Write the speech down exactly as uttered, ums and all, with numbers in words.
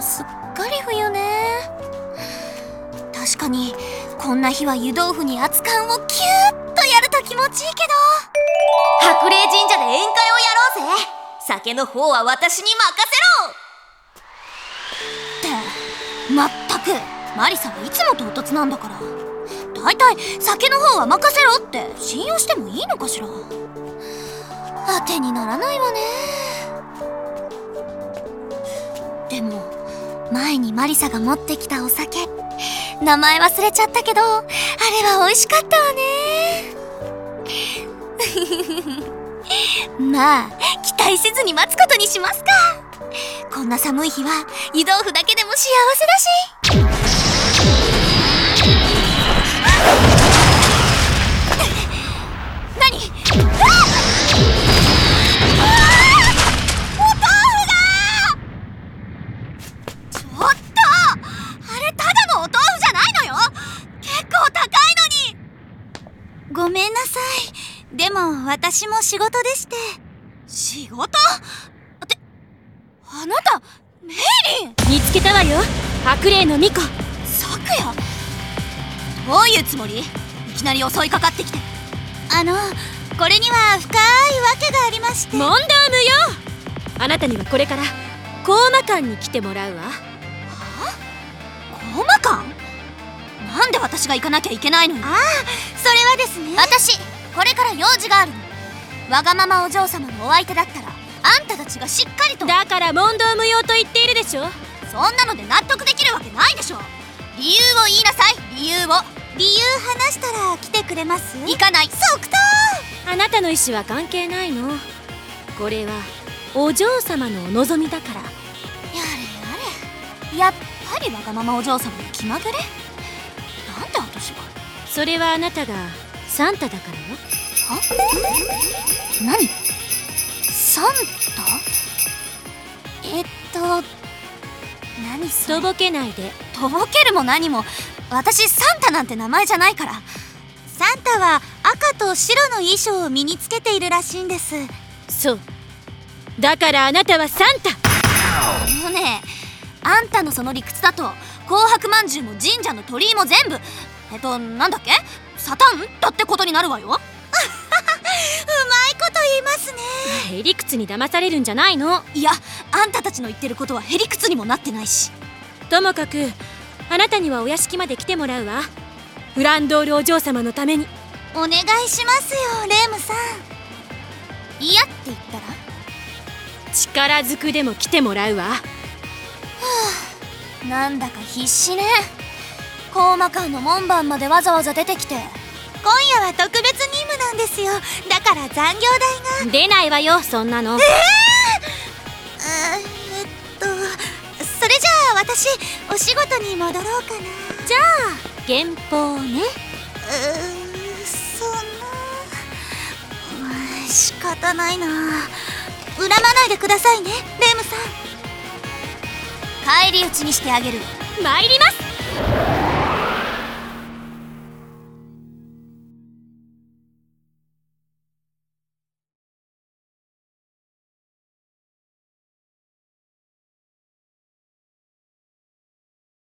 すっかり冬ね。確かにこんな日は湯豆腐に熱燗をキューッとやると気持ちいいけど、 白麗神社で宴会をやろうぜ。酒の方は私に任せろ。 ってまったくマリサはいつも唐突なんだから、だいたい酒の方は任せろって信用してもいいのかしら。当てにならないわね。でも前にマリサが持ってきたお酒、名前忘れちゃったけどあれは美味しかったわね。まあ期待せずに待つことにしますか。こんな寒い日は湯豆腐だけでも幸せだし。何？ ごめんなさい。でも私も仕事でして。 仕事？ってあなたメイリン！ 見つけたわよ、白麗の巫女。 咲夜？どういうつもり？いきなり襲いかかってきて。 あのこれには深いわけがありまして。 問答無用。あなたにはこれからコーマ館に来てもらうわ。はあ？コーマ館？なんで私が行かなきゃいけないのよ。 ああ、それはですね、 私これから用事があるの。わがままお嬢様のお相手だったらあんたたちがしっかりと。 だから問答無用と言っているでしょ。 そんなので納得できるわけないでしょ。理由を言いなさい、理由を。 理由話したら来てくれます？ 行かない。 即答。 あなたの意思は関係ないの。これはお嬢様のお望みだから。やれやれ、やっぱりわがままお嬢様の気まぐれ。なんで私が？ それはあなたがサンタだからよ。 は？何？サンタ？えっと何それ？ とぼけないで。 とぼけるも何も、私サンタなんて名前じゃないから。 サンタは赤と白の衣装を身につけているらしいんです。 そう、だからあなたはサンタ。 もうね、あんたのその理屈だと紅白まんじゅうも神社の鳥居も全部えっとなんだっけ、サタンだってことになるわよ。うまいこと言いますね。 へりくつに騙されるんじゃないの。 いや、あんたたちの言ってることはへりくつにもなってないし。 ともかくあなたにはお屋敷まで来てもらうわ。フランドールお嬢様のために。 お願いしますよ、レームさん。 嫌って言ったら力ずくでも来てもらうわ。はあ、なんだか必死ね。コーマ館の門番までわざわざ出てきて。 今夜は特別任務なんですよ。だから残業代が出ないわよ、そんなの。 えー、えっとそれじゃあ私お仕事に戻ろうかな。 じゃあ原稿ね。 うーそんな、まあ、仕方ないな。恨まないでくださいね、レームさん。 返り討ちにしてあげる。 参ります。